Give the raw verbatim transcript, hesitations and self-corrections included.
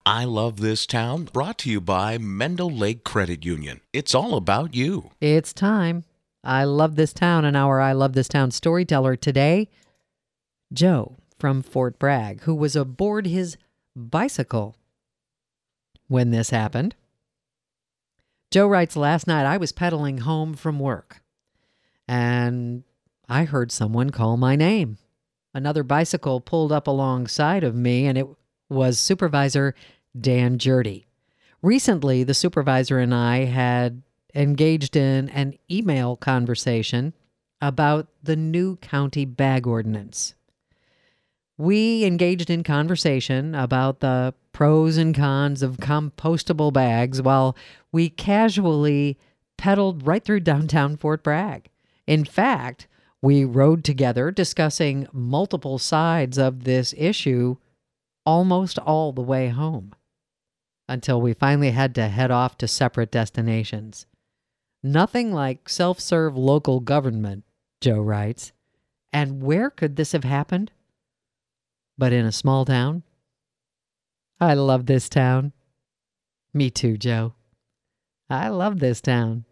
I Love This Town, brought to you by Mendel Lake Credit Union. It's all about you. It's time. I love this town, and our I Love This Town storyteller today, Joe from Fort Bragg, who was aboard his bicycle when this happened. Joe writes, last night I was pedaling home from work, and I heard someone call my name. Another bicycle pulled up alongside of me, and it was Supervisor Dan Jurdy. Recently, the supervisor and I had engaged in an email conversation about the new county bag ordinance. We engaged in conversation about the pros and cons of compostable bags while we casually pedaled right through downtown Fort Bragg. In fact, we rode together discussing multiple sides of this issue almost all the way home, until we finally had to head off to separate destinations. Nothing like self-serve local government, Joe writes. And where could this have happened? But in a small town? I love this town. Me too, Joe. I love this town.